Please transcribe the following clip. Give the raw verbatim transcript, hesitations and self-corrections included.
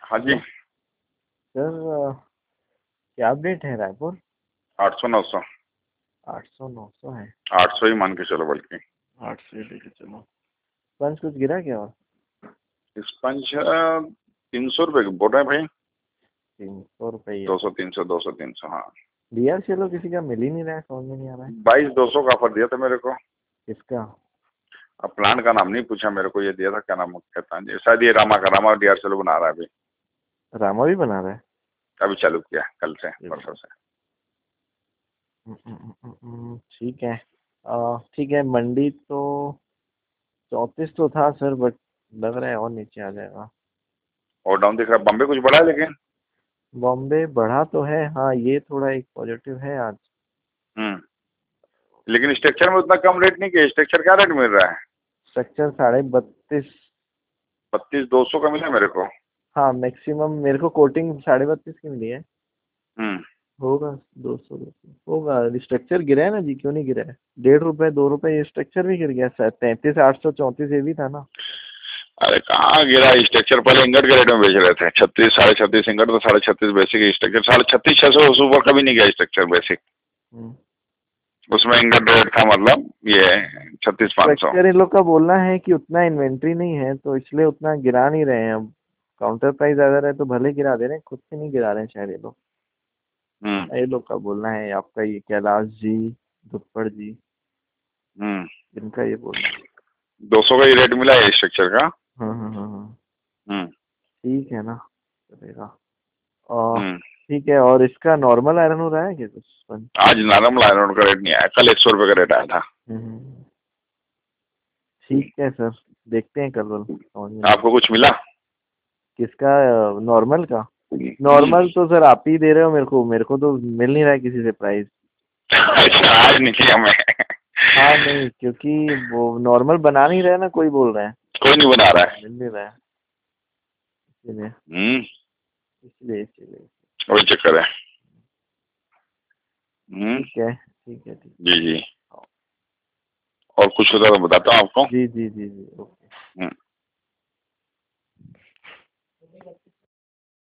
हाँ जी। सर क्या अपडेट है रायपुर? आठ सौ नौ सौ। आठ सौ नौ सौ है। आठ सौ ही मान के चलो बल्कि। आठ सौ लेके चलो। पंच कुछ गिरा क्या? और स्पंज तीन सौ रुपये बोल रहे हैं भाई। तीन सौ रुपये दो सौ तीन सौ दो सौ तीन सौ हाँ। दिया चलो, किसी का मिल ही नहीं रहा है, समझ में नहीं आ रहा है। बाईस दो सौ का ऑफर दिया था मेरे को। किसका? अब प्लांट का नाम नहीं पूछा मेरे को, ये दिया था क्या नाम कहता है शायद ये रामा का, रामा डी आर चलो बना रहा है अभी। रामा भी बना रहा है? अभी चालू किया कल से परसों से। हम्म, हम्म, हम्म, हम्म, ठीक है। आ, ठीक है, मंडी तो चौंतीस तो था सर, बट लग रहा है और नीचे आ जाएगा। और डाउन दिख रहा है, बॉम्बे कुछ बढ़ा है लेकिन। बॉम्बे बढ़ा तो है हाँ, ये थोड़ा एक पॉजिटिव है आज। हम्म। लेकिन स्ट्रक्चर में उतना कम रेट नहीं किया, स्ट्रक्चर क्या रेट मिल रहा है? स्ट्रक्चर साढ़े बत्तीस। बत्तीस दो सौ का मिला मेरे को। हाँ मैक्सिमम मेरे को कोटिंग साढ़े बत्तीस की मिली है। हम्म। होगा दो सौ दो सौ होगा। स्ट्रक्चर गिरा है ना जी, क्यों नहीं गिरा है? डेढ़ रुपए दो रुपए ये स्ट्रक्चर भी गिर गया शायद। तैंतीस आठ सौ चौंतीस ये भी था ना। अरे कहाँ गिरा स्ट्रक्चर, पहले इंगट के रेट में बेच रहे थे, छत्तीस साढ़े छत्तीस इंगट तो साढ़े छत्तीस बेसिक स्ट्रक्चर, साढ़े छत्तीस छह सौ ऊपर कभी नहीं गया स्ट्रक्चर बेसिक। हम्म। उसमें इंगट रेट था मतलब ये छत्तीस पाँच सौ। स्ट्रक्चर इन लोग का बोलना है कि उतना इन्वेंट्री नहीं है तो इसलिए उतना गिरा नहीं रहे हैं। अब काउंटर प्राइस अगर है तो भले गिरा दे रहे हैं, खुद से नहीं गिरा रहे हैं शायद ये लोग। हम्म। ये लोग का बोलना है, आपका ये कैलाश जी, धुप्पड़ जी, हम्म। इनका ये बोलना है। दो सौ का ही रेट मिला है स्ट्रक्चर का। हाँ हाँ हाँ हाँ। हम्म। ठीक है ना, चलेगा। और हम्म। ठीक है, और इसका नॉर्मल आयरन हो रहा है क्या कुछ? आज नॉर्मल आयरन का रेट नहीं आया, कल एक सौ रुपये का रेट आया था। हम्म, ठीक है सर, देखते हैं कल वल समझ में नहीं। आपको कुछ मिला? किसका? नॉर्मल का? हम्म। नॉर्मल तो सर आप ही दे रहे हो मेरे को, मेरे को तो मिल नहीं रहा है किसी से प्राइस। अच्छा आज नहीं किया मैं। हाँ नहीं, क्योंकि वो नॉर्मल बना नहीं रहे ना, कोई बोल रहा है। कोई नहीं बना रहा है। मिल नहीं रहा है इसीलिए। हम्म। इसलिए इसलिए वही चक्कर है। हम्म। ठीक है ठीक है ठीक है। जी जी। और कुछ होता तो बताता हूँ आपको। जी जी जी जी ओके। हम्म।